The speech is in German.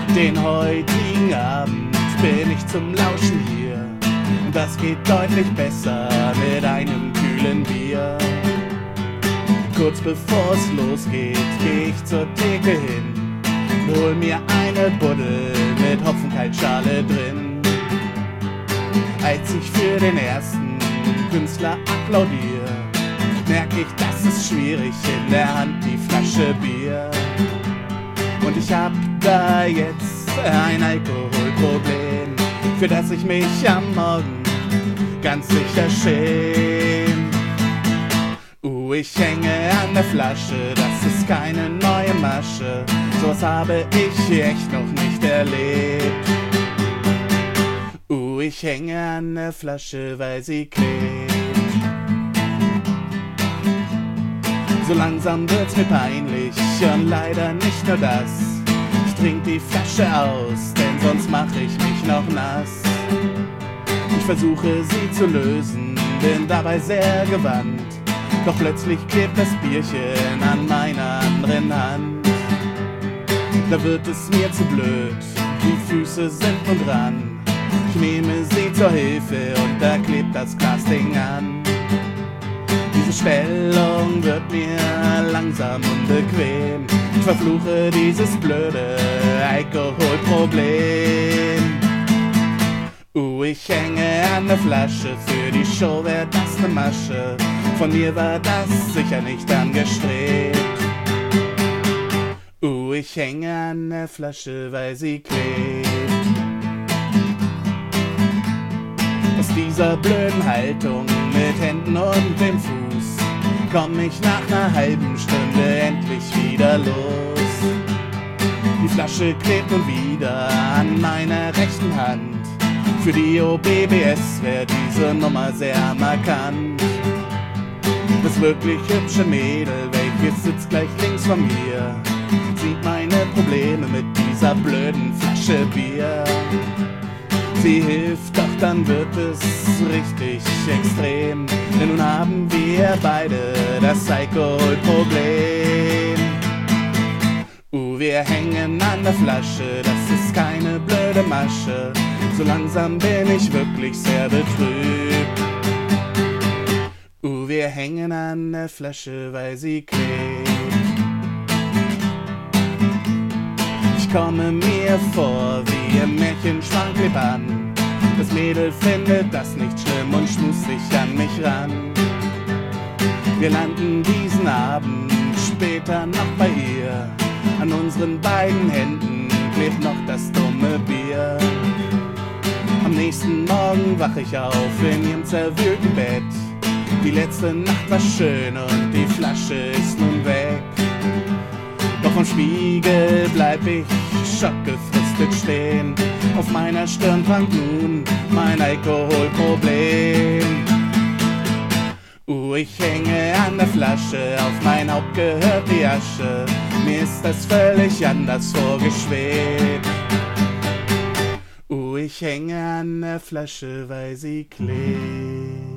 Den heutigen Abend bin ich zum Lauschen hier. Das geht deutlich besser mit einem kühlen Bier. Kurz bevor es losgeht, geh ich zur Theke hin, hol mir eine Buddel mit Hopfenkaltschale drin. Als ich für den ersten Künstler applaudiere, merk ich, das ist schwierig, in der Hand die Flasche Bier. Und ich hab da jetzt ein Alkoholproblem, für das ich mich am Morgen ganz sicher schäm. Ich hänge an der Flasche, das ist keine neue Masche, sowas habe ich echt noch nicht erlebt. Ich hänge an der Flasche, weil sie klebt. So langsam wird's mir peinlich und leider nicht nur das. Ich trink die Flasche aus, denn sonst mach ich mich noch nass. Ich versuche sie zu lösen, bin dabei sehr gewandt. Doch plötzlich klebt das Bierchen an meiner anderen Hand. Da wird es mir zu blöd, die Füße sind nun dran. Ich nehme sie zur Hilfe und da klebt das Glasding an. Diese Stellung wird mir langsam unbequem. Ich verfluche dieses blöde Alkoholproblem. Ich hänge an der Flasche, für die Show wär das ne Masche. Von mir war das sicher nicht angestrebt. Ich hänge an der Flasche, weil sie klebt. Aus dieser blöden Haltung mit Händen und dem Fuß komm ich nach ner halben Stunde endlich wieder los. Die Flasche klebt nun wieder an meiner rechten Hand. Für die OBBS wär diese Nummer sehr markant. Das wirklich hübsche Mädel, welches sitzt gleich links von mir, sieht meine Probleme mit dieser blöden Flasche Bier. Sie hilft, doch dann wird es richtig extrem, denn nun haben wir beide das Alkoholproblem. Wir hängen an der Flasche, das ist keine blöde Masche, so langsam bin ich wirklich sehr betrübt. Wir hängen an der Flasche, weil sie klebt. Ich komme mir vor wie im Märchen Schwankleband. Das Mädel findet das nicht schlimm und schmust sich an mich ran. Wir landen diesen Abend später noch bei ihr. An unseren beiden Händen klebt noch das dumme Bier. Am nächsten Morgen wach ich auf in ihrem zerwühlten Bett. Die letzte Nacht war schön und die Flasche ist nun weg. Doch vom Spiegel bleib ich schockgefrustet stehen. Auf meiner Stirn prangt nun mein Alkoholproblem. Ich hänge an der Flasche, auf mein Haupt gehört die Asche. Mir ist das völlig anders vorgeschwebt. Ich hänge an der Flasche, weil sie klebt.